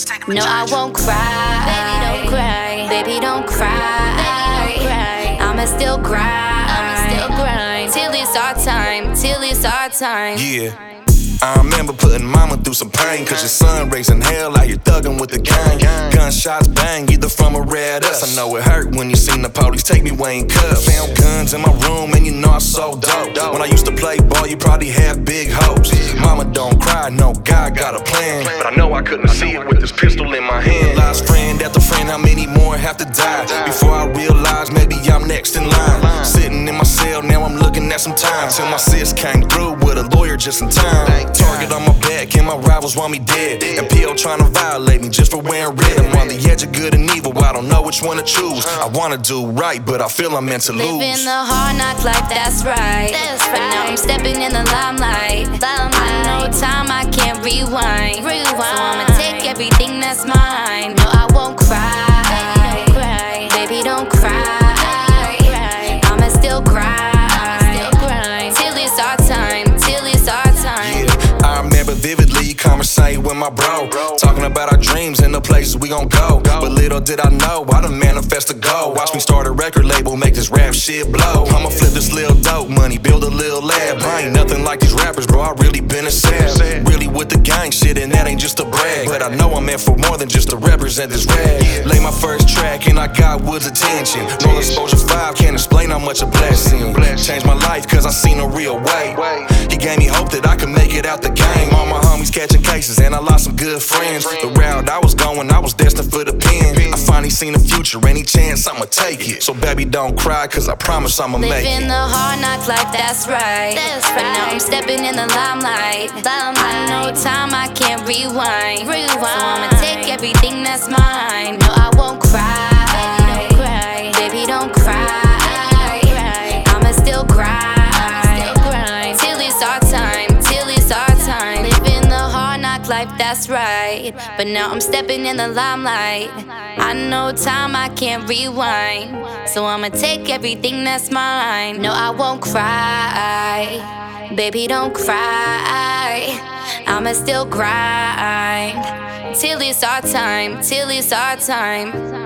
No, I won't cry. Baby, don't cry. Baby, don't cry. I'ma still grind. Till it's our time. Till it's our time. Yeah. I remember putting mama through some pain, cause your son raising hell out here thuggin' with the gang. Gunshots bang, either from a red us. I know it hurt when you seen the police take me away in cuffs. Found guns in my room and you know I so dope. When I used to play ball, you probably had big hopes. Mama don't cry, no, God got a plan. But I know I couldn't see it with this pistol in my hand. Lost friend after friend, how many more have to die before I realize maybe I'm next in line? Sitting in my cell, now I'm looking at some time till my sis came through with a lawyer just in time. Target on my back and my rivals want me dead, and PO trying to violate me just for wearing red. I'm on the edge of good and evil, I don't know which one to choose. I wanna do right, but I feel I'm meant to lose. Living the hard knock life, that's right. But now I'm stepping in the limelight. I know time, I can't rewind. So I'ma take everything that's mine. No, I won't cry. Baby, don't cry. I'ma still grind. Till it's our time. Till it's our time. I remember vividly conversating with my bro, talking about our dreams and the places we gon' go. But little did I know, I done manifest a goal. Watch me start a record label, make this rap shit blow. I'ma flip this little dope money, build a little lab. I ain't nothing like these rappers, bro, I really been a sad. Really with the gang shit, and that ain't just a brag. But I know I'm meant for more than just to represent this rag. Lay my first track and I got Wood's attention. No Exposure 5 can't explain how much a blessing. Changed my life cause I seen a real way. He gave me hope that I could make it out the game. All my homies catching cases and I lost some good friends. The route I was going, I was destined for the pen. I finally seen the future, any chance I'ma take it. So baby don't cry cause I promise I'ma make it. Living the hard knock life, that's right. But now I'm stepping in the limelight. I know time, I can't rewind. So I'ma take everything that's mine. No, I won't cry. Baby, don't cry. I'ma still grind. Till it's our time. Till it's our time. Living the hard knock life, that's right. But now I'm stepping in the limelight. I know time, I can't rewind. So I'ma take everything that's mine. No, I won't cry. Baby, don't cry. I'ma still grind. Till it's our time. Till it's our time.